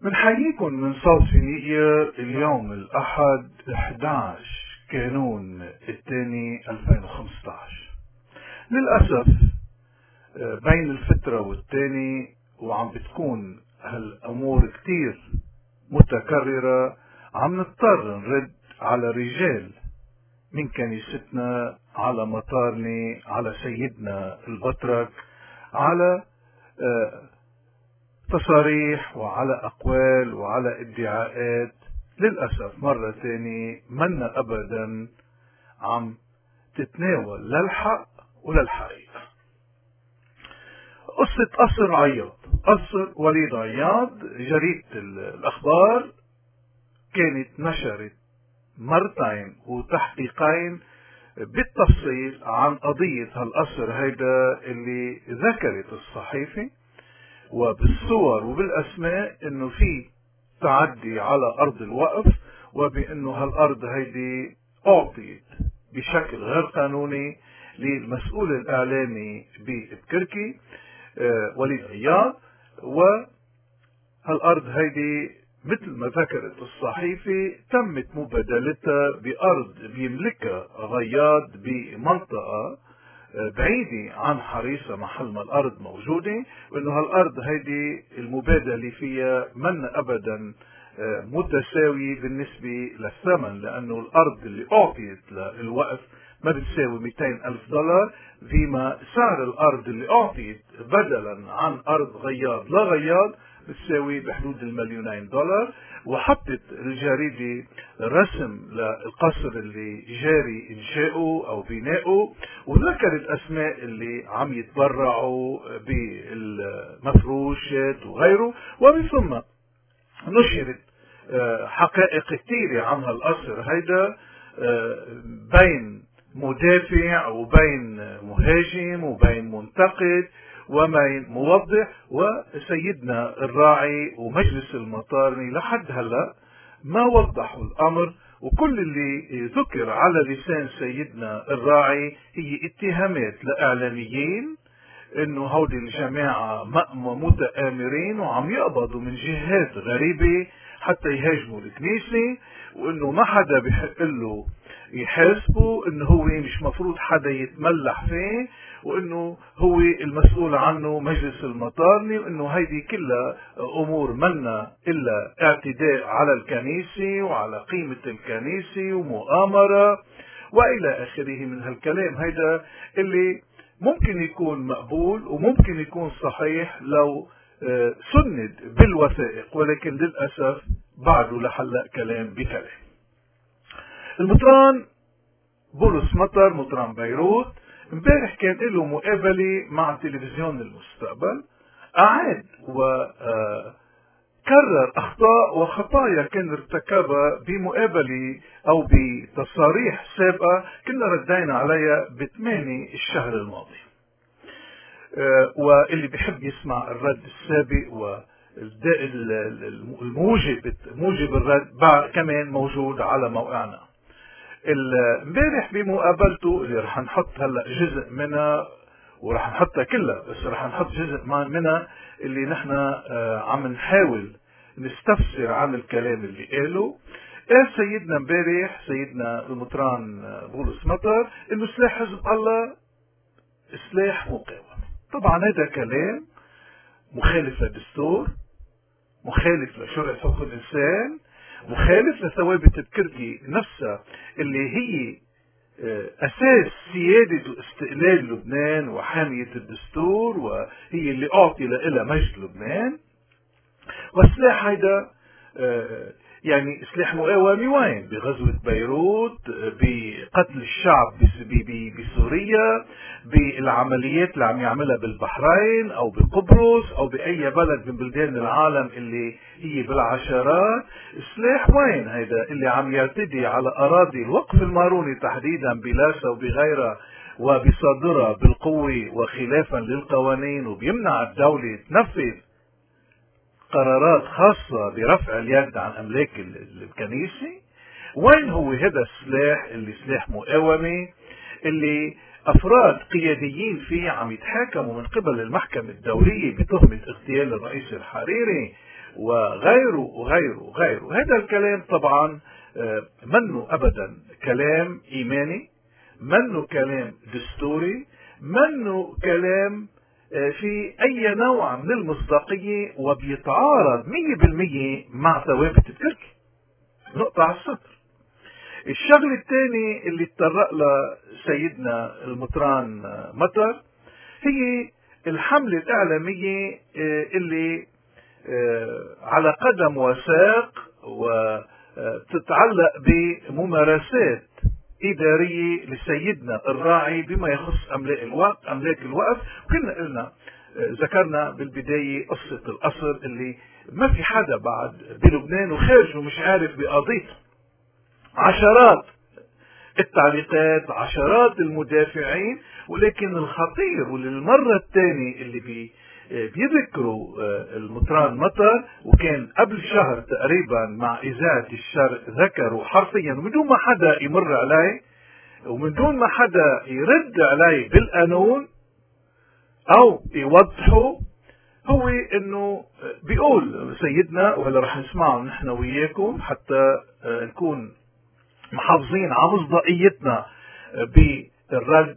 بنحييكم من صوت فينيقيا اليوم الأحد 11 كانون الثاني 2015. للأسف بين الفترة والتاني وعم بتكون هالأمور كتير متكررة، عم نضطر نرد على رجال من كنيستنا، على مطارني، على سيدنا البطرك، على تصاريح وعلى أقوال وعلى ادعاءات للأسف مرة تاني منا أبدا عم تتناول لا الحق ولا الحقيقة. قصة قصر عياض، قصر وليد عياض، جريدة الأخبار كانت نشرت مرتين وتحقيقين بالتفصيل عن قضية هالقصر هيدا اللي ذكرت الصحيفة وبالصور وبالأسماء انه في تعدي على أرض الوقف، وبأنه هالأرض هيدي أعطيت بشكل غير قانوني للمسؤول الإعلامي ببكركي وليد عياض. وهالأرض هيدي مثل ما ذكرت الصحيفة تمت مبادلتها بأرض بيملكها غياض بمنطقة بعيدة عن حريصة محل ما الأرض موجودة، وإنه هالأرض هيدي المبادلة فيها من أبدا متساوي بالنسبة للثمن، لأنه الأرض اللي أعطيت للوقف ما بتساوي 200,000 دولار، فيما سعر الأرض اللي أعطيت بدلا عن أرض غياض لا غياض بتساوي بحدود $2,000,000. وحطت الجريدة رسم للقصر اللي جاري إنشاؤه أو بناؤه، وذكرت أسماء اللي عم يتبرعوا بالمفروشات وغيره، ومن ثم نشرت حقائق كثيرة عن هالقصر هيدا، بين مدافع وبين مهاجم وبين منتقد وبين موضح، وسيدنا الراعي ومجلس المطارني لحد هلا ما وضحوا الامر، وكل اللي ذكر على لسان سيدنا الراعي هي اتهامات لاعلاميين انه هودي الجماعة متآمرين وعم يقبضوا من جهات غريبة حتى يهاجموا الكنيسة، وانه ما حدا بيحق له يحاسبه، انه هو مش مفروض حدا يتملح فيه، وانه هو المسؤول عنه مجلس المطارني، وانه هيدي كلها امور منا الا اعتداء على الكنيسة وعلى قيمة الكنيسة ومؤامرة والى اخره من هالكلام هيدا اللي ممكن يكون مقبول وممكن يكون صحيح لو سند بالوثائق، ولكن للأسف بعده لحلق كلام بكلام. المطران بولس مطر مطران بيروت امبارح كان له مقابلة مع تلفزيون المستقبل، أعاد وكرر أخطاء وخطايا كان ارتكبها بمقابلة أو بتصاريح سابقة كنا ردينا عليها ب8 الشهر الماضي. واللي بيحب يسمع الرد السابق موجب الرد كمان موجود على موقعنا. امبارح بمقابلته اللي رح نحط هلا جزء منها ورح نحطها كلها، بس رح نحط جزء منها اللي نحن عم نحاول نستفسر عن الكلام اللي قاله. قال سيدنا امبارح سيدنا المطران بولس مطر انه سلاح حزب الله سلاح مقاومة. طبعا هذا كلام مخالف للدستور، مخالف لشرع حقوق الانسان، مخالف لثوابت بكركي نفسها اللي هي اساس سيادة واستقلال لبنان وحامية الدستور، وهي اللي اعطي لها مجد لبنان. والسلاح هيدا يعني سلاح مقاومة وين؟ بغزوة بيروت، بقتل الشعب بسوريا، بالعمليات اللي عم يعملها بالبحرين او بقبرص او باي بلد من بلدان العالم اللي هي بالعشرات. سلاح وين هيدا اللي عم يرتدي على اراضي الوقف الماروني تحديدا بلاسا وبغيرها وبصادرها بالقوة وخلافا للقوانين، وبيمنع الدولة تنفذ قرارات خاصة برفع اليد عن أملاك الكنيسة. وين هو هذا السلاح اللي سلاح مقاومة اللي أفراد قياديين فيه عم يتحاكموا من قبل المحكمة الدولية بتهمة اغتيال الرئيس الحريري وغيره وغيره وغيره. هذا الكلام طبعا منه أبدا كلام إيماني، منه كلام دستوري، منه كلام في أي نوع من المصداقية، وبيتعارض 100% مع ثوابت التركي. نقطة على السطر. الشغل الثاني اللي اتطرق له سيدنا المطران مطر هي الحملة الإعلامية اللي على قدم وساق وتتعلق بممارسات إدارية لسيدنا الراعي بما يخص أملاك الوقف. وكنا قلنا ذكرنا بالبداية قصة القصر اللي ما في حدا بعد بلبنان وخارجه مش عارف بقضيته. عشرات التعليقات، عشرات المدافعين، ولكن الخطير وللمرة الثانية اللي بيذكروا المطران مطر، وكان قبل شهر تقريبا مع إذاعة الشرق ذكروا حرفيا من دون ما حدا يمر عليه ومن دون ما حدا يرد عليه بالقانون او يوضحه، هو انه بيقول سيدنا، وهلا رح نسمعه نحن وياكم حتى نكون محافظين على مصداقيتنا بالرد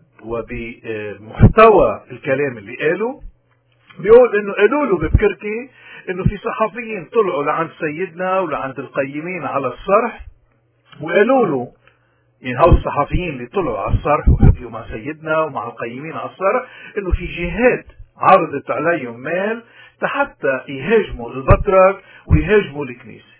وبمحتوى الكلام اللي قاله. بيقول انه قالوا له ببكركي انه في صحفيين طلعوا لعند سيدنا ولعند القيمين على الصرح، وقالوا له يعني هؤلاء الصحفيين اللي طلعوا على الصرح وحكيوا مع سيدنا ومع القيمين على الصرح انه في جهات عرضت عليهم مال حتى يهاجموا البطرك ويهاجموا الكنيسة.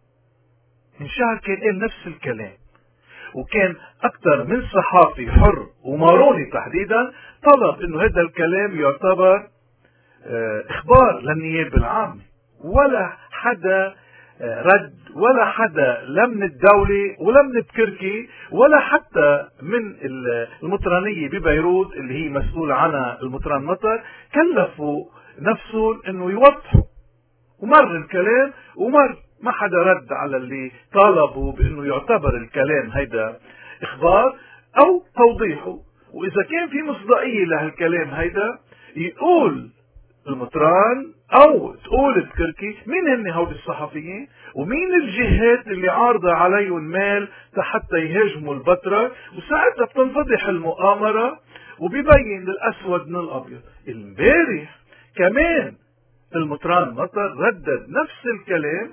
من شهر كان قال نفس الكلام، وكان اكثر من صحافي حر وماروني تحديدا طلب انه هذا الكلام يعتبر اخبار للنيابة العامة، ولا حدا رد، ولا حدا لا من الدولة ولا من بكركي ولا حتى من المطرانية ببيروت اللي هي مسؤول عنها المطران مطر كلفوا نفسهم انه يوضحوا. ومر الكلام ومر، ما حدا رد على اللي طالبوا بانه يعتبر الكلام هيدا اخبار او توضيحه. واذا كان في مصداقية لهالكلام هيدا يقول المطران او تقول بكركي مين هن هول الصحفيين ومين الجهات اللي عارضة عليهم مال حتى يهاجموا البطرك، وساعتها بتنفضح المؤامرة وبيبين الاسود من الابيض. امبارح كمان المطران مطر ردد نفس الكلام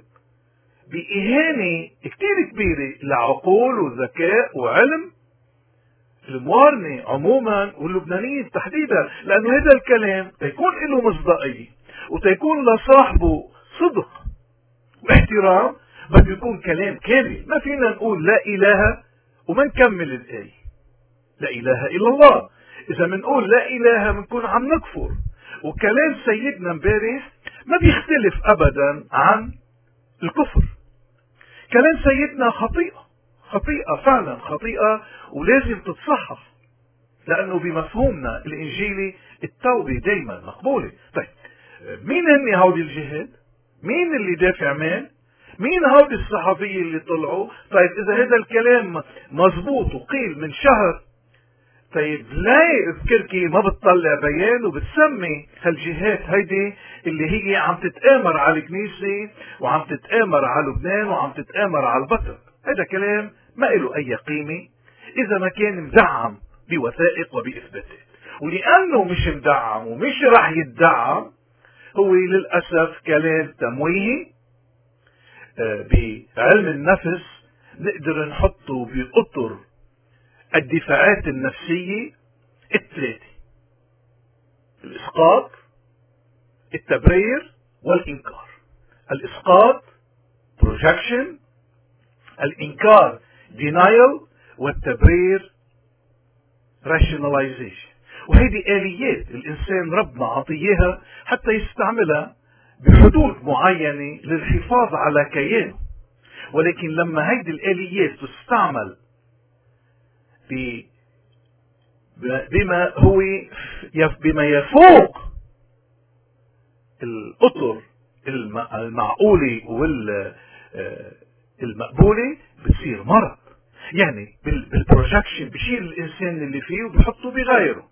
بإهانة كتير كبيرة لعقول وذكاء وعلم الموارنة عموما واللبنانيين تحديدا، لأنه هذا الكلام تيكون له مصداقية وتيكون لصاحبه صدق واحترام بده يكون كلام كامل. ما فينا نقول لا إله وما نكمل الآية لا إله إلا الله. إذا منقول لا إله منكون عم نكفر. وكلام سيدنا امبارح ما بيختلف أبدا عن الكفر. كلام سيدنا خطيئة فعلا خطيئة ولازم تتصحح، لأنه بمفهومنا الإنجيلي التوبة دايما مقبولة. طيب مين هني هودي الجهاد؟ مين اللي دافع مال؟ مين هودي الصحفيين اللي طلعوا؟ طيب إذا هذا الكلام مزبوط وقيل من شهر، طيب لا بكركي ما بتطلع بيان وبتسمي هالجهات هيدي اللي هي عم تتآمر على الكنيسة وعم تتآمر على لبنان وعم تتآمر على البطرك؟ هذا كلام ما له أي قيمة إذا ما كان مدعم بوثائق وبإثباتات. ولأنه مش مدعم ومش راح يدعم، هو للأسف كلام تمويهي بعلم النفس نقدر نحطه بقطر الدفاعات النفسية الثلاثة: الإسقاط، التبرير، والإنكار. الإسقاط projection، الإنكار denial، والتبرير rationalization. وهذه آليات الإنسان ربنا عطيها حتى يستعملها بحدود معينة للحفاظ على كيانه. ولكن لما هذه الآليات تستعمل بما يفوق الأطر المعقولة والمقبولة، بتصير مرض. يعني بالبروجكشن بشيل الإنسان اللي فيه وبيحطه بغيره.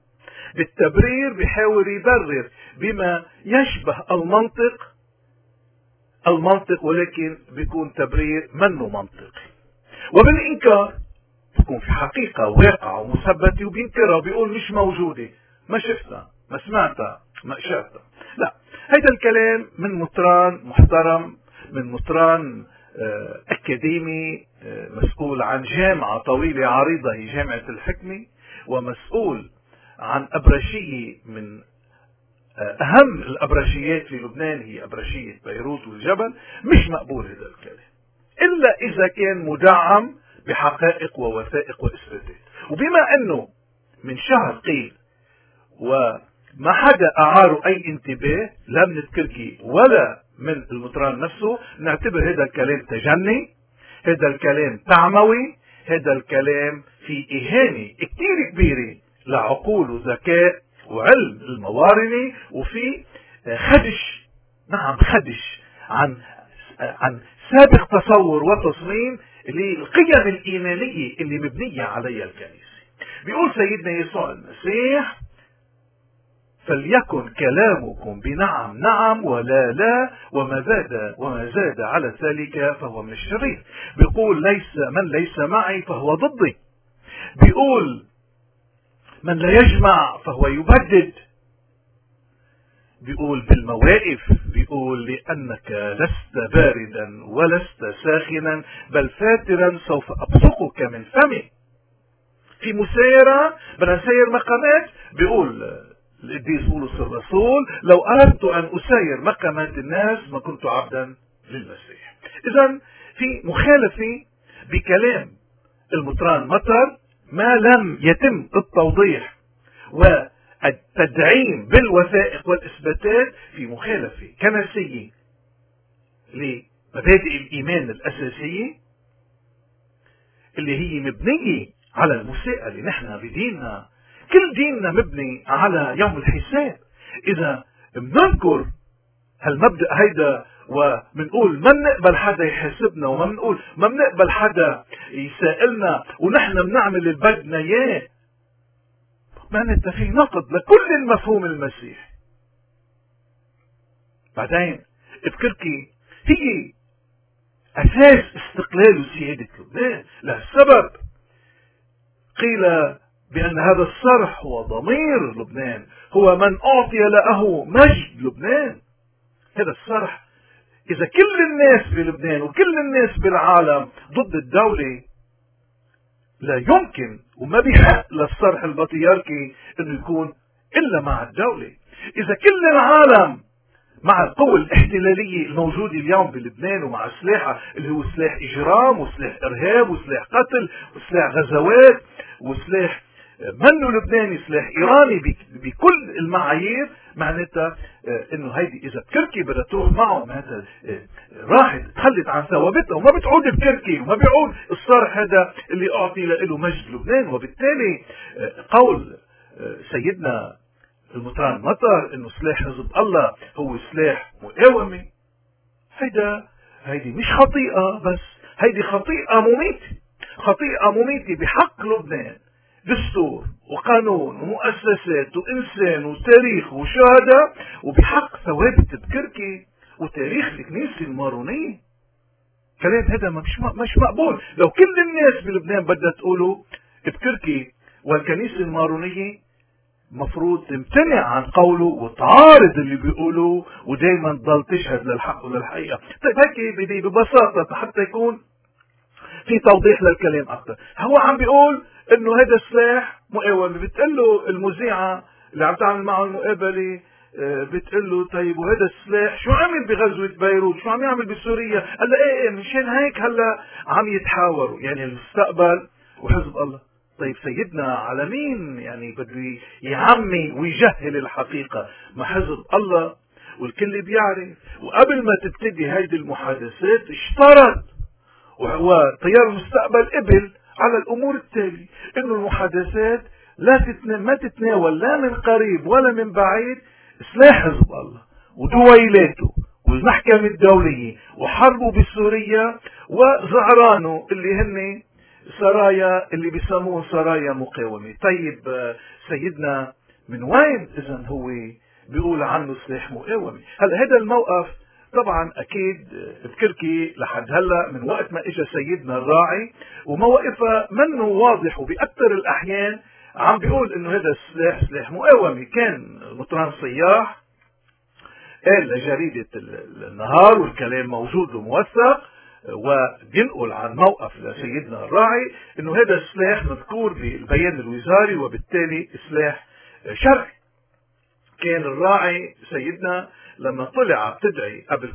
بالتبرير بيحاول يبرر بما يشبه المنطق المنطق، ولكن بيكون تبرير منه منطقي. وبالإنكار بيكون في حقيقة واقعة ومثبتة وبينكرها وبيقول مش موجودة، ما شفتها، ما سمعتها، ما شافتها. لا، هيدا الكلام من مطران محترم، من مطران أكاديمي مسؤول عن جامعة طويلة عريضة هي جامعة الحكمة، ومسؤول عن أبرشية من أهم الأبرشيات في لبنان، هي أبرشية بيروت والجبل. مش مقبول هذا الكلام إلا إذا كان مدعم بحقائق ووثائق وإثباتات. وبما أنه من شهر قيل وما حدا أعاره أي انتباه، لا من التركي ولا من المطران نفسه، نعتبر هذا الكلام تجني، هذا الكلام تعموي، هذا الكلام في إهانة كتير كبيرة لعقول وذكاء وعلم الموارنة، وفي خدش، نعم خدش عن سابق تصور وتصميم للقيم الإيمانية اللي مبنية عليها الكنيسة. بيقول سيدنا يسوع المسيح: فليكن كلامكم بنعم نعم ولا لا، وما زاد على ذلك فهو من الشرير. بيقول من ليس معي فهو ضدي. بيقول من لا يجمع فهو يبدد. بيقول بالمواقف، بيقول لأنك لست باردا ولست ساخنا بل فاترا سوف أبصقك من فمي. في مسيرة بدنا نسير مقامات، بيقول القديس بولس الرسول: لو أردت أن أسير مقامات الناس ما كنت عبدا للمسيح. إذن في مخالفة بكلام المطران مطر ما لم يتم التوضيح والتدعيم بالوثائق والإثباتات، في مخالفة كنسية لمبادئ الإيمان الأساسية اللي هي مبنية على المساءلة. نحن بديننا، كل ديننا مبني على يوم الحساب. إذا بننكر هالمبدأ هيدا ومنقول ما بنقبل حدا يحاسبنا، وما بنقول ما بنقبل حدا يسائلنا، ونحن بنعمل اللي بدنا اياه، معناتها في نقد لكل المفهوم المسيحي. بعدين بتركي هي أساس استقلال وسيادة لبنان. لهالسبب قيل بأن هذا الصرح هو ضمير لبنان، هو من أعطي له مجد لبنان. هذا الصرح إذا كل الناس بلبنان وكل الناس بالعالم ضد الدولة، لا يمكن وما بيحق للصرح البطريركي انه يكون الا مع الدولة. اذا كل العالم مع القوى الاحتلالية الموجودة اليوم بلبنان ومع سلاحها اللي هو سلاح اجرام وسلاح ارهاب وسلاح قتل وسلاح غزوات وسلاح منه لبناني، سلاح ايراني بكل المعايير، معناتها انه هيدي اذا بتركي بدها تروح معه، معناتها راحت تخلت عن ثوابتها وما بتعود بتركي وما بيعود الصرح هذا اللي اعطي له مجد لبنان. وبالتالي قول سيدنا المطران مطر انه سلاح حزب الله هو سلاح مقاومة، هيدي مش خطيئة بس، هيدي خطيئة مميتة، خطيئة مميتة بحق لبنان، دستور وقانون ومؤسسات وإنسان وتاريخ وشهداء، وبحق ثوابت بكركي وتاريخ الكنيسة المارونية. كلام هذا مش مقبول. لو كل الناس بلبنان بدها تقوله بكركي والكنيسة المارونية، مفروض تمتنع عن قوله وتعارض اللي بيقوله ودايما تضل تشهد للحق وللحقيقة. طيب هيك بدي ببساطة حتى يكون في توضيح للكلام أكثر. هو عم بيقول إنه هذا السلاح مقاومة. بتقول له المذيعة اللي عم تعمل معه المقابلة، بتقول له طيب وهذا السلاح شو عمل بغزوة بيروت؟ شو عم يعمل بسوريا؟ قال لها ايه مشان هيك هلا عم يتحاوروا يعني المستقبل وحزب الله. طيب سيدنا على مين يعني بده يعمي ويجهل الحقيقة؟ ما حزب الله والكل بيعرف. وقبل ما تبتدي هيدي المحادثات اشترط وتيار المستقبل قبل على الامور التالي، انه المحادثات ما تتناول لا من قريب ولا من بعيد سلاح حزب الله ودويلاته والمحكمة الدولية وحربه بسوريا وزعرانه اللي هن سرايا اللي بيسموه سرايا مقاومة. طيب سيدنا من وين اذا هو بيقول عنه سلاح مقاومة؟ هلا هذا الموقف طبعا اكيد بكركي لحد هلا من وقت ما اجى سيدنا الراعي وموقفها منه واضح، وبأكثر الاحيان عم بيقول انه هذا السلاح سلاح مقاومة. كان مطران صياح قال لجريدة النهار والكلام موجود وموثق وبينقل عن موقف لسيدنا الراعي انه هذا السلاح مذكور بالبيان الوزاري وبالتالي سلاح شرعي. كان الراعي سيدنا لما طلع بتدعي قبل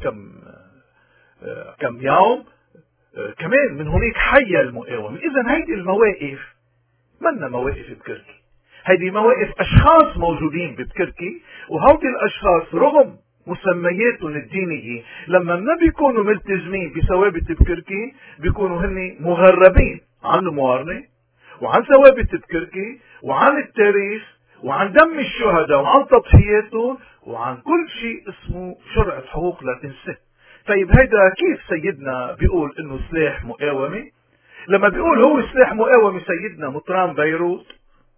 كم يوم كمان من هناك حي المقاومة. اذا هيدي المواقف منا مواقف بكركي، هيدي مواقف اشخاص موجودين ببكركي، وهودي الاشخاص رغم مسمياتهم الدينية لما ما بيكونوا ملتزمين بثوابت بكركي بيكونوا هن مغربين عن الموارنة وعن ثوابت بكركي وعن التاريخ وعن دم الشهداء وعن تضحياتهم وعن كل شيء اسمه شرع حقوق الانسان. طيب هيدا كيف سيدنا بيقول انه سلاح مقاومة؟ لما بيقول هو سلاح مقاومة سيدنا مطران بيروت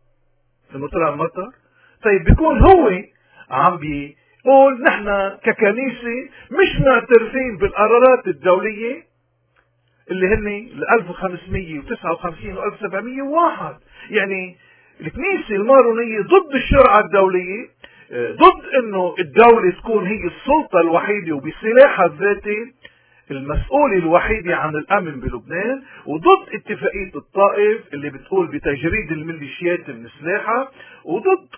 مطران مطر، طيب بيكون هو عم بيقول نحن ككنيسة مش معترفين بالقرارات الدولية اللي هن ال 1559 و 1701. يعني الكنيسة المارونية ضد الشرعة الدولية، ضد انه الدولة تكون هي السلطة الوحيدة وبسلاحها الذاتي المسؤولة الوحيدة عن الامن بلبنان، وضد اتفاقية الطائف اللي بتقول بتجريد الميليشيات من سلاحها، وضد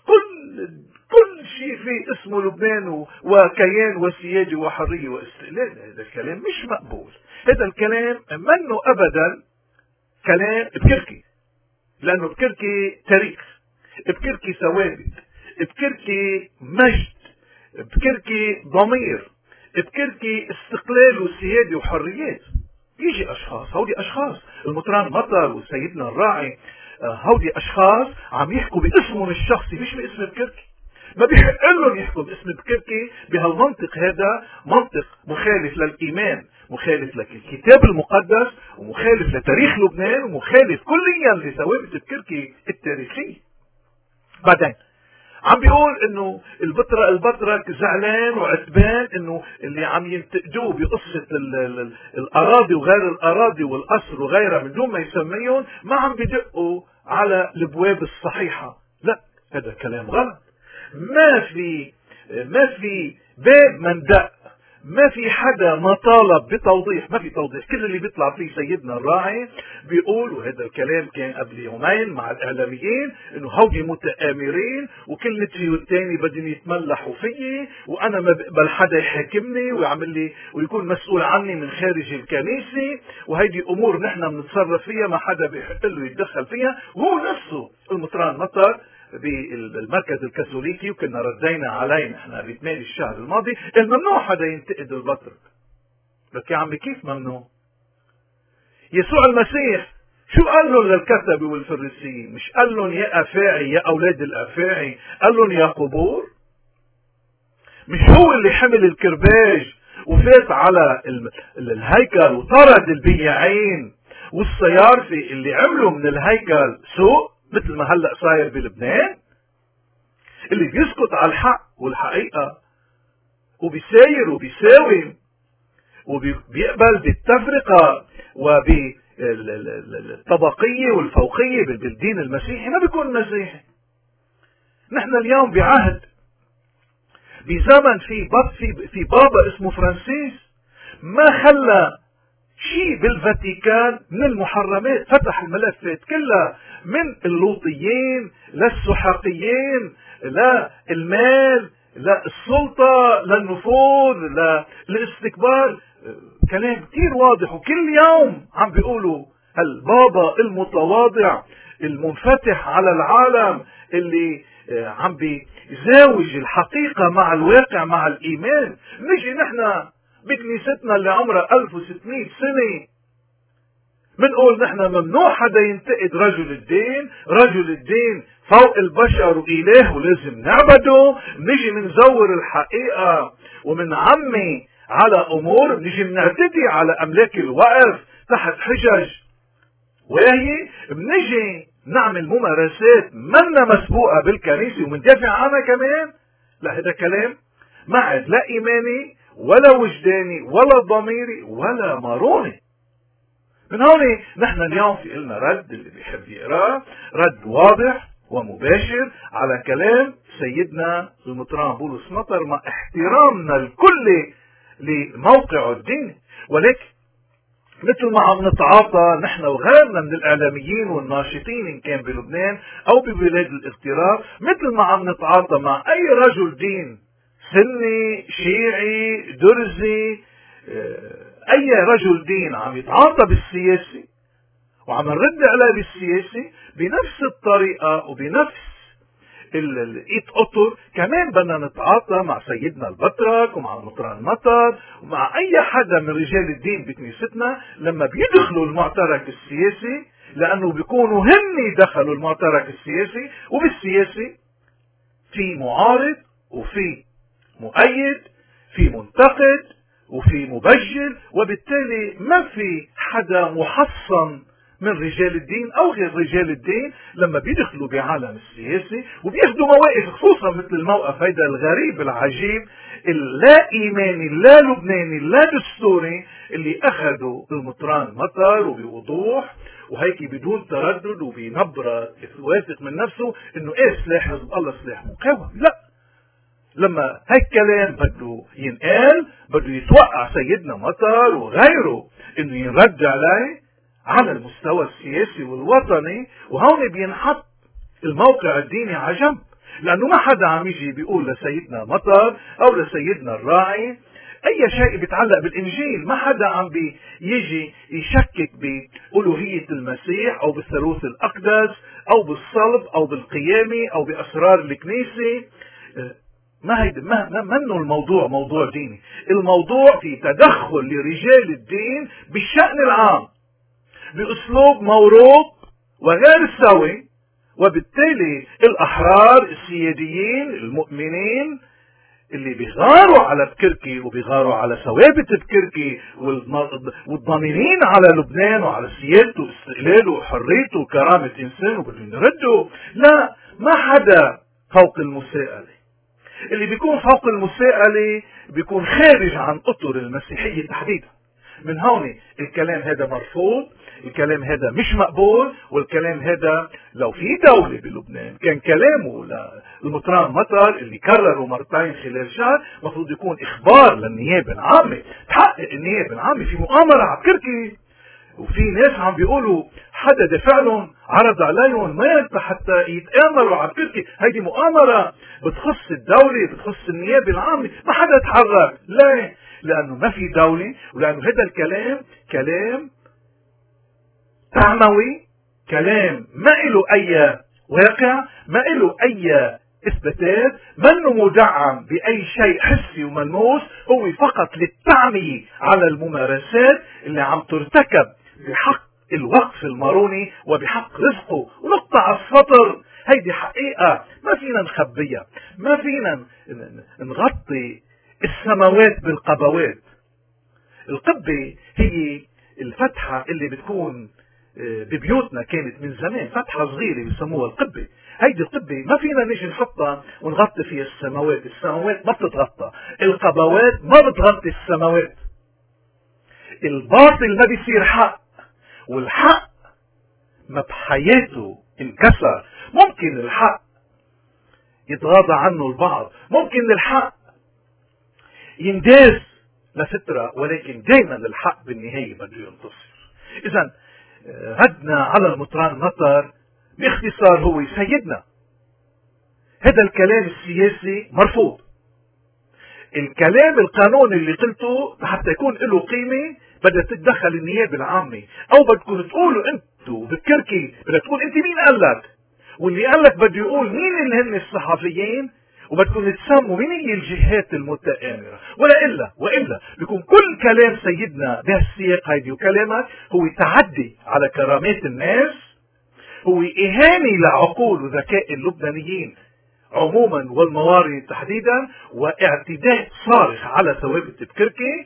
كل شيء في اسمه لبنان وكيان وسيادة وحرية واستقلال. هذا الكلام مش مقبول، هذا الكلام منه ابدا كلام بكركي، لانه بكركي تاريخ، بكركي ثوابت، بكركي مجد، بكركي ضمير، بكركي استقلال وسيادة وحريات. يجي اشخاص، هودي اشخاص المطران مطر وسيدنا الراعي، هودي اشخاص عم يحكوا باسمهم الشخصي مش باسم بكركي. ما بيحق لهم يحكوا باسم بكركي بهالمنطق. هذا منطق مخالف للايمان، مخالف للكتاب المقدس، ومخالف لتاريخ لبنان، ومخالف كليا لثوابت بكركي التاريخية. بعدين عم بيقول انه البطرك زعلان وعتبان انه اللي عم ينتقدوه بقصة الاراضي وغير الاراضي والقصر وغيرها من دون ما يسميهم ما عم بيدقوا على الابواب الصحيحة. لا، هذا كلام غلط. ما في باب من دق، ما في حدا ما طالب بتوضيح، ما في توضيح. كل اللي بيطلع فيه سيدنا الراعي بيقول، وهذا الكلام كان قبل يومين مع الاعلاميين، انه هودي متآمرين وكل نتفي والتاني بدهم يتملحوا فيي، وانا ما بقبل حدا يحاكمني ويعمل لي ويكون مسؤول عني من خارج الكنيسة، وهيدي امور نحن بنتصرف فيها ما حدا بيحق له يتدخل فيها. وهو نفسه المطران مطر بالمركز الكاثوليكي، وكنا ردينا عليه نحن ب8 الشهر الماضي، الممنوع حدا ينتقد البطرك. لك يا عمي كيف ممنوع؟ يسوع المسيح شو قال لهم للكتبة والفريسيين؟ مش قال لهم يا افاعي يا اولاد الافاعي، قال لهم يا قبور؟ مش هو اللي حمل الكرباج وفات على الهيكل وطرد البياعين والصيارفة اللي عملوا من الهيكل سوق مثل ما هلأ صاير بلبنان؟ اللي بيسكت على الحق والحقيقة وبيساير وبيساوي وبيقبل بالتفرقة وبالطبقية والفوقية بالدين المسيحي، ما بيكون مسيحي. نحن اليوم بعهد بزمن في بابا اسمه فرانسيس ما خلى شيء بالفاتيكان من المحرمات، فتح الملفات كلها من اللوطيين للسحاقيين للمال للسلطة للنفوذ للاستكبار. كلام كتير واضح، وكل يوم عم بيقولوا البابا المتواضع المنفتح على العالم اللي عم بيزاوج الحقيقة مع الواقع مع الإيمان. نجي نحن بكنيستنا اللي عمرها 1600 سنة بنقول نحن ممنوع حدا ينتقد رجل الدين، رجل الدين فوق البشر وإله ولازم نعبده. نجي منزور الحقيقة ومنعمي على أمور، نجي منعتدي على أملاك الوقف تحت حجج وهي بنجي نعمل ممارسات منا مسبوقة بالكنيسة ومندافع عنها كمان. لا، هذا كلام ما عاد لا إيماني ولا وجداني ولا ضميري ولا ماروني. من هون نحن اليوم في لنا رد، اللي بيحب يقراه رد واضح ومباشر على كلام سيدنا المطران بولس مطر، مع احترامنا الكلي لموقعه الديني. ولكن مثل ما عم نتعاطى نحن وغيرنا من الاعلاميين والناشطين ان كان بلبنان او ببلاد الاغتراب، مثل ما عم نتعاطى مع اي رجل دين سني شيعي درزي، اي رجل دين عم يتعاطى بالسياسي وعم نرد عليه بالسياسي بنفس الطريقة وبنفس الايت قطر، كمان بدنا نتعاطى مع سيدنا البطرك ومع المطران مطر ومع اي حدا من رجال الدين بكنيستنا لما بيدخلوا المعترك السياسي، لانه بيكونوا هن دخلوا المعترك السياسي. وبالسياسي في معارض وفي مؤيد، في منتقد وفي مبجل، وبالتالي ما في حدا محصن من رجال الدين او غير رجال الدين لما بيدخلوا بعالم السياسي وبياخدوا مواقف، خصوصا مثل الموقف هيدا الغريب العجيب اللا ايماني لا لبناني لا دستوري اللي اخذوا المطران مطر، وبوضوح وهيك بدون تردد وبنبرة واثق من نفسه انه ايه سلاح حزب الله سلاح مقاوم. لا، لما هيك كلام بده ينقال بده يتوقع سيدنا مطر وغيره انه ينرد عليه على المستوى السياسي والوطني، وهون بينحط الموقع الديني على جنب، لانه ما حدا عم يجي بيقول لسيدنا مطر او لسيدنا الراعي اي شيء بيتعلق بالانجيل. ما حدا عم بيجي يشكك بألوهية المسيح او بالثالوث الاقدس او بالصلب او بالقيامة او باسرار الكنيسة. ما منه الموضوع موضوع ديني، الموضوع في تدخل لرجال الدين بالشأن العام بأسلوب موروق وغير سوي، وبالتالي الأحرار السياديين المؤمنين اللي بيغاروا على بكركي وبيغاروا على ثوابت بكركي والضامنين على لبنان وعلى سيادته واستقلاله وحريته وكرامة إنسان وبدهم يردوا. لا، ما حدا فوق المساءلة. اللي بيكون فوق المساءلة بيكون خارج عن أطر المسيحية تحديدا. من هون الكلام هذا مرفوض، الكلام هذا مش مقبول، والكلام هذا لو في دولة بلبنان كان كلامه للمطران مطر اللي كرروا مرتين خلال شهر مفروض يكون إخبار للنيابة العامة، تحقق النيابة العامة في مؤامرة على تركي، وفي ناس عم بيقولوا حدا دفع لهم عرض عليهم مال حتى يتآمروا على تركي. هيدي مؤامرة بتخص الدولة بتخص النيابة العامة، ما حدا تحرك. لا، لأنه ما في دولة، ولأنه هذا الكلام كلام تعموي، كلام ما له أي واقع، ما له أي إثباتات، منه مدعم بأي شيء حسي وملموس، هو فقط للتعمية على الممارسات اللي عم ترتكب بحق الوقف الماروني وبحق رزقه. ونقطة على السطر، هيدي حقيقة ما فينا نخبيها، ما فينا نغطي السماوات بالقبوات. القبة هي الفتحة اللي بتكون ببيوتنا، كانت من زمان فتحة صغيرة بيسموها القبة. هيدي القبة ما فينا نيجي نحطها ونغطي فيها السماوات، السماوات ما بتتغطى، القبوات ما بتغطي السماوات. الباطل ما بيصير حق، والحق ما بحياته انكسر. ممكن الحق يتغاضى عنه البعض، ممكن الحق ينداس لفترة، ولكن دائما الحق بالنهاية بده ينتصر. إذا ردنا على المطران مطر باختصار هو سيدنا، هذا الكلام السياسي مرفوض. الكلام القانوني اللي قلته حتى يكون له قيمة بدها تتدخل النيابة العامة، او بدكم تقولوا انتوا بكركي، بدك تقول انت مين قال لك، واللي قال لك بده يقول مين اللي هن الصحفيين، وبدكم تسموا مين هي الجهات المتآمرة. وإلا بيكون كل كلام سيدنا بهالسياق هيدي وكلامك هو تعدي على كرامات الناس، هو إهانة لعقول وذكاء اللبنانيين عموما والموارد تحديدا، واعتداء صارخ على ثوابت بكركي،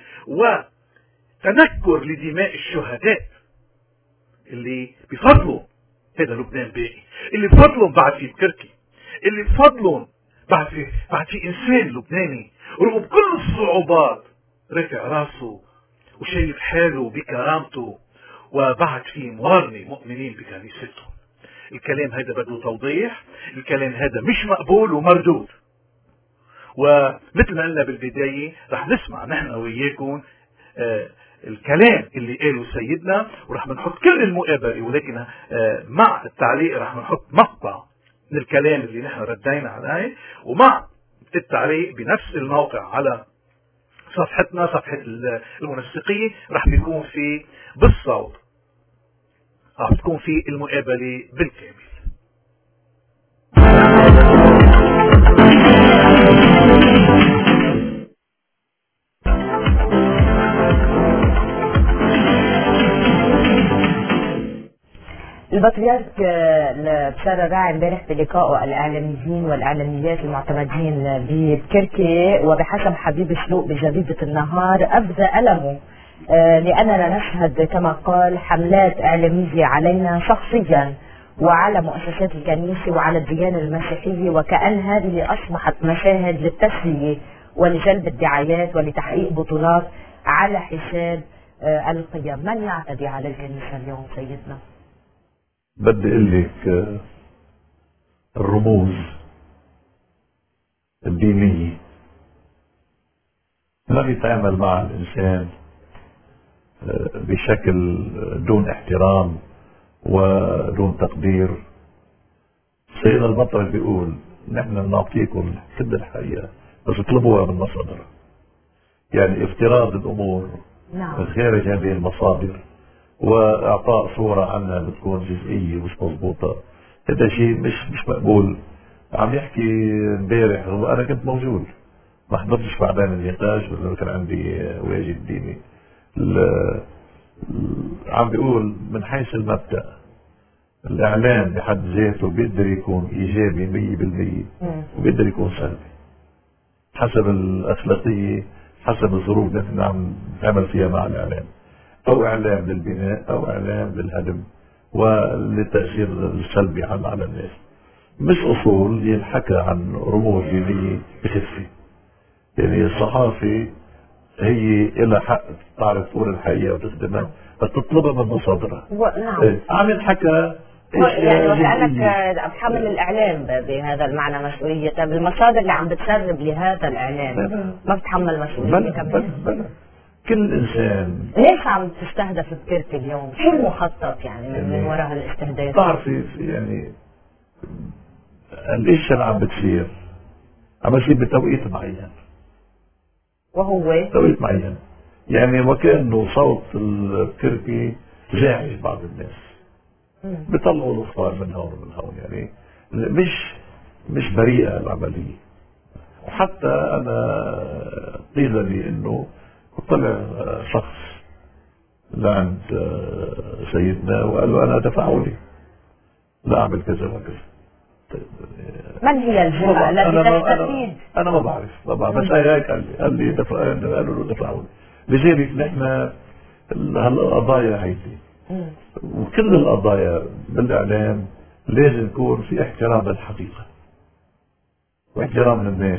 وتنكر لدماء الشهداء اللي بفضلهم هذا لبنان باقي، اللي بفضلهم بعد في بكركي، اللي بفضلهم بعد في انسان لبناني رغم كل الصعوبات رافع راسه وشايف حاله بكرامته وبعت فيه موارنة مؤمنين بكنيستهم. الكلام هذا بده توضيح، الكلام هذا مش مقبول ومردود. ومثل ما قلنا بالبداية رح نسمع نحن وياكم الكلام اللي قاله سيدنا، ورح بنحط كل المقابلة، ولكن مع التعليق رح نحط مقطع من الكلام اللي نحن ردينا عليه، ومع التعليق بنفس الموقع على صفحتنا، صفحة المنسقية، رح بيكون في بالصوت، رح تكون في المقابلة بالكامل. البطريرك بشار الراعي امبارح بلقائه الاعلاميين والاعلاميات المعتمدين بكركي، وبحسب حبيب شلوق بجريدة النهار ابدى ألمه لاننا نشهد كما قال حملات اعلامية علينا شخصيا وعلى مؤسسات الكنيسة وعلى الديانة المسيحية، وكأن هذه اصبحت مشاهد للتسلية ولجلب الدعايات ولتحقيق بطولات على حساب القيم. من يعتدي على الكنيسة اليوم سيدنا؟ بدي اقول لك الرموز الدينية ما بيتعامل مع الانسان بشكل دون احترام ودون تقدير. سيدنا البطل بيقول نحن بنعطيكم كل الحقيقة بس اطلبوها من مصادر. يعني افتراض الامور خارج هذه المصادر واعطاء صورة عنها بتكون جزئية مش مضبوطة، هذا شيء مش مقبول. عم يحكي امبارح وانا كنت موجود، ما حضرتش بعدين النقاش ولا كان عندي واجب ديني. عم بيقول من حيث المبدأ الاعلام بحد ذاته بيقدر يكون ايجابي 100% وبيقدر يكون سلبي حسب الاخلاقية، حسب الظروف اللي نحن عم نعمل فيها مع الاعلام، او اعلام للبناء او اعلام للهدم وللتأثير السلبي على الناس. مش اصول ينحكى عن رموز دينية بخفة. يعني الصحافة هي لها حق تعرف تقول الحقيقة وتخدمها بس تطلبها من مصادرها. نعم. عم ينحكى يعني وكأنك بحمل الإعلام بهذا المعنى مسؤولية بالمصادر اللي عم بتسرب لهذا الإعلام ما بتحمل مسؤولية كمان. كل إنسان. ليش عم تستهدف بكركي اليوم؟ شو المخطط يعني من وراء هالاستهداف؟ بتعرفي يعني الاشياء اللي عم بتصير عم بتصير بتوقيت معين، وهو توقيت معين. يعني وكأنه صوت الكركي زاعج بعض الناس، بيطلعوا الاخبار من هون ومن هون. يعني مش بريئة العملية. وحتى انا قيل لي انه طلع شخص لعند سيدنا وقال له انا تفاعلي لا اعمل كذا وكذا. من هي الجهة التي تستفيد؟ انا ما بعرف بس هيك قال لي قالوا له تفاعلي. لذلك نحن هالقضايا هيدي وكل القضايا بالاعلام لازم يكون في احترام للحقيقة واحترام للناس.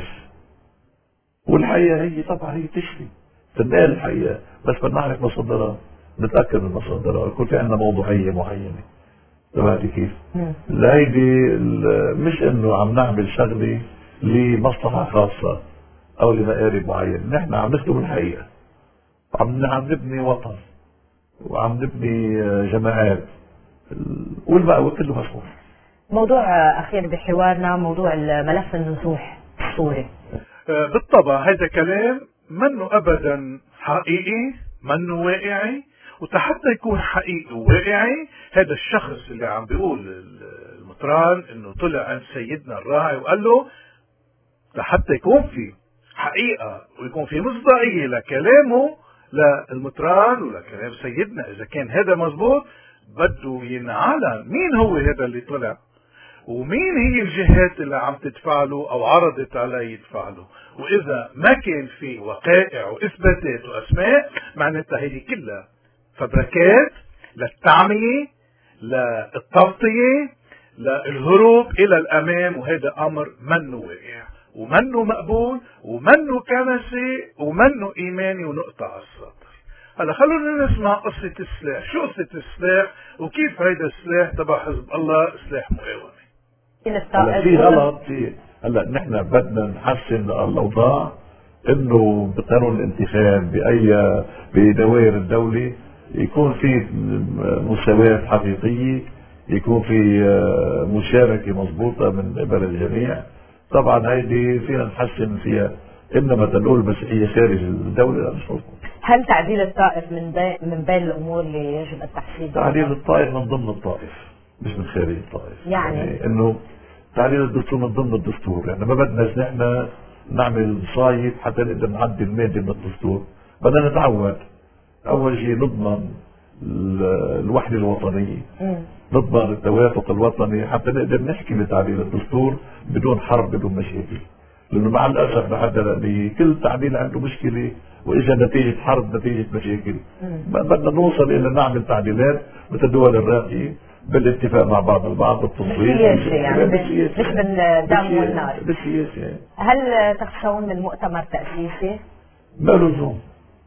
والحقيقة هي طبعا هي تشفي تنقال الحقيقة، بس بدنا نعرف مصدرها، نتأكد من مصدرها، يكون في عندنا موضوعية معينة. تمام كيف؟ هيدي مش انه عم نعمل شغلة لمصلحة خاصة او لمقارب معين، نحن عم نخدم الحقيقة، عم نبني وطن وعم نبني جماعات والباقي كله مسؤول. موضوع اخير بحوارنا موضوع الملف النزوح السوري. بالطبع هذا كلام منه ابدا حقيقي، منه واقعي، وحتى يكون حقيقي وواقعي هذا الشخص اللي عم بيقول المطران انه طلع عند سيدنا الراعي وقال له لحتى يكون في حقيقة ويكون في مصداقية لكلامه للمطران ولكلام سيدنا، اذا كان هذا مزبوط بده ينعلن مين هو هذا اللي طلع ومين هي الجهات اللي عم تدفع له او عرضت عليه يدفع له. واذا ما كان في وقائع واثباتات واسماء معناتها هذه كلها فبركات للتعمية للتغطية للهروب الى الامام، وهذا امر منه واقع ومنه مقبول ومنه كنسي ومنه إيماني ونقطة على السطر. هلا خلونا نسمع قصة السلاح. شو قصة السلاح وكيف هيدا السلاح تبع حزب الله سلاح مقاومة؟ هلا في غلط هلا نحن بدنا نحسن الأوضاع، انه بقانون الانتخاب بدوائر الدولة يكون في مساواة حقيقية، يكون في مشاركة مضبوطة من قبل الجميع. طبعا هيدي فينا نحسن فيها، انما تنقول بس هي خارج الدولة لا، مش مضبوط. هل تعديل الطائف من بين الامور اللي يجب التحسين؟ تعديل الطائف من ضمن الطائف مش من خارج الطائف. يعني انه تعديل الدستور من ضمن الدستور، يعني ما بدناش نحن نعمل صايد حتى نقدر نعدل مادة من الدستور. بدنا نتعود اول شيء نضمن الوحدة الوطنية، نضمن التوافق الوطني حتى نقدر نحكي بتعديل الدستور بدون حرب بدون مشاكل. لانه مع الاسف لحد الان كل تعديل عنده مشكله، واذا نتيجه حرب نتيجه مشاكل. بدنا نوصل الى نعمل تعديلات مثل الدول الراقيه بالاتفاق مع بعض البعض بالتصويت بالسياسه، يعني مش بالدم والنار. بالسياسه. هل تخشون من مؤتمر تاسيسي؟ ما لزوم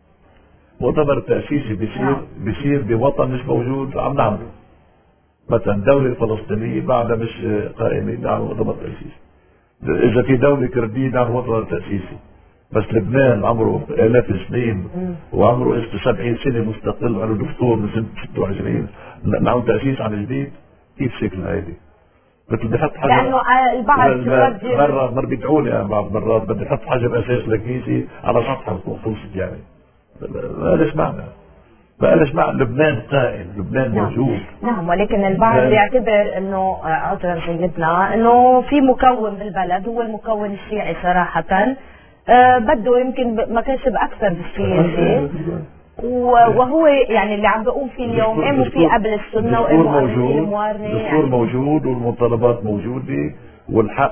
مؤتمر تاسيسي بيصير بوطن مش موجود عم نعمله. مثلا الدولة الفلسطينية بعدها مش قائمة، نعمل مؤتمر تأسيسي. إذا في دولة كردية نعمل مؤتمر تأسيسي. بس لبنان عمره آلاف السنين وعمره 70 سنة مستقل وعنده دستور من سنة 26، نعمل تأسيس عن جديد؟ كيف شكل هيدي؟ مثل بحط حجر، لأنه البعض مرة بيدعوني أنا بعض مرات بدي أحط حجر أساس لكنيسة على سطحها بتكون خلصت يعني. ما ليش معنى؟ بقالش مع لبنان قائم، لبنان موجود. نعم، ولكن البعض يعتبر انه عذرا سيدنا انه في مكون بالبلد هو المكون الشيعي صراحة، بده يمكن مكاسب اكثر بالسياسة، وهو يعني اللي عم بقوم فيه اليوم قاموا فيه قبل السنة وقاموا قبل فيه الموارنة. الدستور موجود والمطالبات موجودة والحق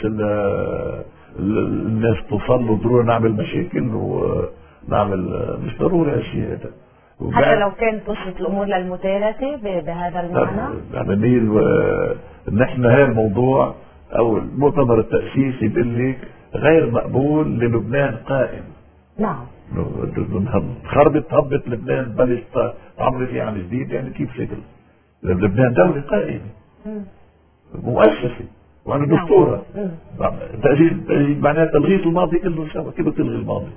الناس توصل له. ضروري نعمل مشاكل ونعمل مش ضروري هالشيء هذا حتى لو كانت وصلت الامور للمتاركه بهذا المعنى. يعني نحن هذا الموضوع او المؤتمر التاسيسي بيقول لك غير مقبول للبنان قائم. نعم. خربت هبت لبنان بلش تعمل فيه عن جديد، يعني كيف شكل؟ لبنان دولة قائمة مؤسسة وعنده دستورها. تأجيل معناها تلغية الماضي كله سوا. كيف بتلغي الماضي؟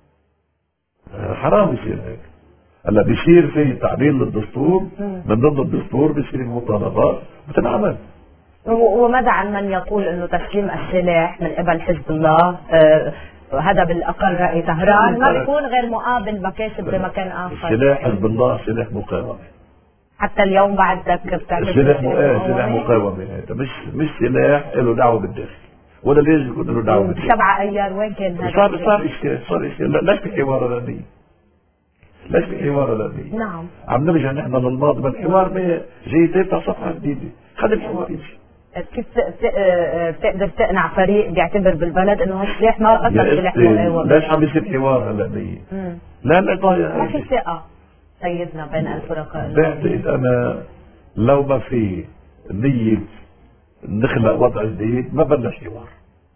حرام يصير هيك. هلا بيصير في تعديل للدستور، من ضمن الدستور بيصير المطالبات بتنعمل. وماذا عن من يقول انه تسليم السلاح من قبل حزب الله هذا بالاقل راي طهران ما بيكون غير مقابل مكاسب بمكان اخر؟ سلاح حزب الله سلاح مقاومه. حتى اليوم بعدك بتعمل سلاح مقاومه. هذا مش سلاح له دعوه بالداخل، ولا لازم يكون له دعوه بالداخل. 7 ايار وين كان هذا؟ صار اشكال. ليش في حوار لاني؟ ليش في حوار لاني؟ نعم. عم نرجع نحن للماضي بالحوار جاي تفتح صفحه جديده. خلي الحوار يمشي. كيف بتقدر تقنع فريق بيعتبر بالبلد انه هالسلاح ما اصلا سلاح مقاومه؟ ليش عم بيصير حوار هلا لا ما في ثقه سيدنا بين الفرقاء. بعتقد انا لو ما في نية نخلق وضع جديد ما بلش حوار.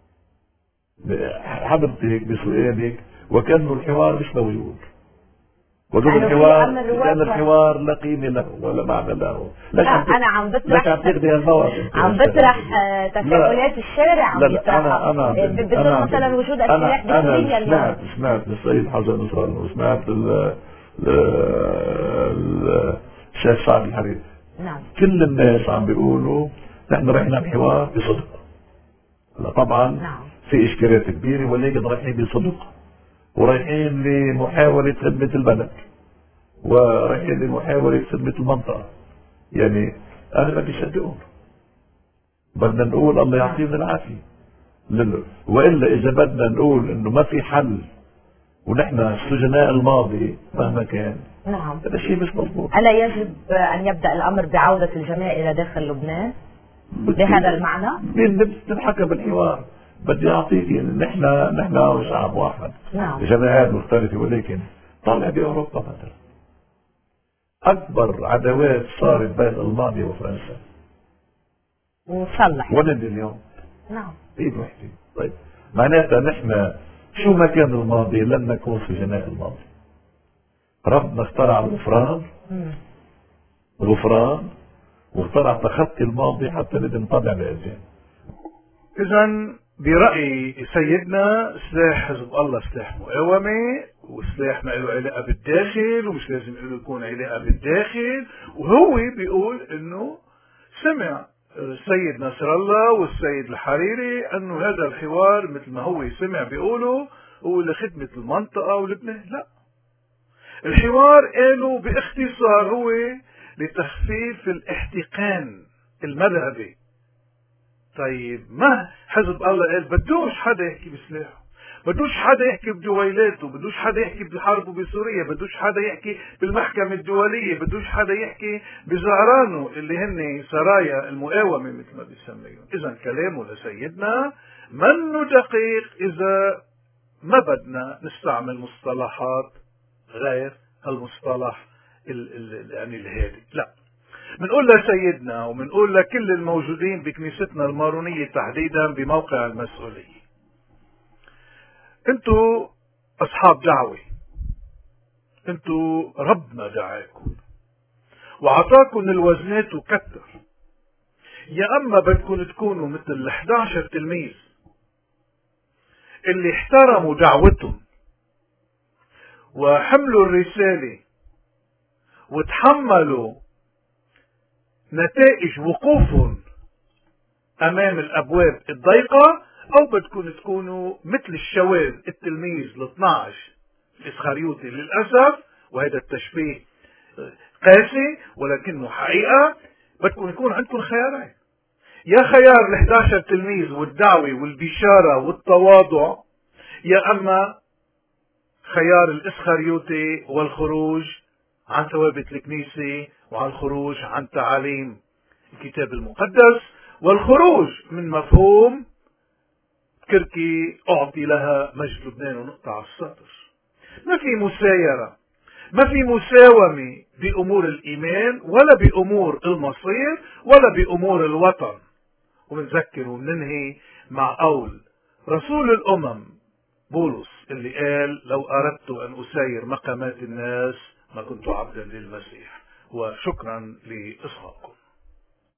حضرتك بسؤالك وكأنه الحوار مش موجود، كان الحوار لا قيمة له ولا معنى له. أنا عم بطرح تساؤلات الشارع عم بيطرحها بدون مثلا وجود السلاح دستوريا. أنا سمعت السيد حسن نصر الله وسمعت الشيخ سعد الحريري. نعم. كل الناس عم بيقولوا نحن رايحين على الحوار بصدق. طبعا نعم. في إشكاليات كبيرة ولكن رايحين بصدق ورايحين لمحاولة خدمة البلد ورايحين لمحاولة خدمة المنطقة. يعني أنا ما بيصدقون. بدنا نقول الله يعطينا العافية. وإلا إذا بدنا نقول إنه ما في حل ونحن سجناء الماضي مهما كان. نعم. هذا شيء مش مضبوط. ألا يجب أن يبدأ الأمر بعودة الجميع إلى داخل لبنان بهذا المعنى؟ بنحكى بالحوار. بدي اعطيك نحن شعب واحد. نعم. جماعات مختلفة ولكن طالع باوروبا مثلا اكبر عداوات صارت بين المانيا وفرنسا وصلح ولد اليوم. نعم. ايد وحدة. طيب معناتها نحن شو ما كان الماضي لن نكون في جناء الماضي. ربنا اخترع الغفران واخترع تخطي الماضي حتى ننطبع بأجيال. إذا برأي سيدنا سلاح حزب الله سلاح مقاومة، وسلاح ما له علاقة بالداخل، ومش لازم له يكون علاقة بالداخل. وهو بيقول انه سمع السيد نصر الله والسيد الحريري انه هذا الحوار مثل ما هو سمع بيقوله هو لخدمة المنطقة ولبنان. لا، الحوار قالوا باختصار هو لتخفيف الاحتقان المذهبي. طيب ما حزب الله قال بدوش حدا يحكي بسلاحه، بدوش حدا يحكي بدويلاته، بدوش حدا يحكي بحربه بسوريا، بدوش حدا يحكي بالمحكمة الدولية، بدوش حدا يحكي بزعرانه اللي هن سرايا المقاومة مثل ما بيسميهم. إذا كلامه لسيدنا منه دقيق إذا ما بدنا نستعمل مصطلحات غير المصطلح يعني الهادي. لا، بنقول لسيدنا وبنقول لكل الموجودين بكنيستنا المارونية تحديدا بموقع المسؤولية، انتوا اصحاب دعوة، انتوا ربنا دعاكم وعطاكم الوزنات وكتر. يا اما بدكم تكونوا مثل ال 11 تلميذ اللي احترموا دعوتهم وحملوا الرسالة وتحملوا نتائج وقوفهم امام الابواب الضيقة، او بدكم تكونوا مثل الشواذ التلميذ ال 12 الاسخريوطي للاسف، وهذا التشبيه قاسي ولكنه حقيقة. بدكم يكون عندكم خيارين، يا خيار ال 11 تلميذ والدعوة والبشارة والتواضع، يا اما خيار الاسخريوطي والخروج عن ثوابت الكنيسة وعن الخروج عن تعاليم الكتاب المقدس والخروج من مفهوم كركي أعطي لها مجد لبنان ونقطة على السطر. ما في مسايرة، ما في مساومة بأمور الإيمان ولا بأمور المصير ولا بأمور الوطن. وبنذكر وبننهي مع قول رسول الأمم بولس اللي قال لو أردت أن أساير مقامات الناس ما كنت عبدا للمسيح. وشكرا لإصغائكم.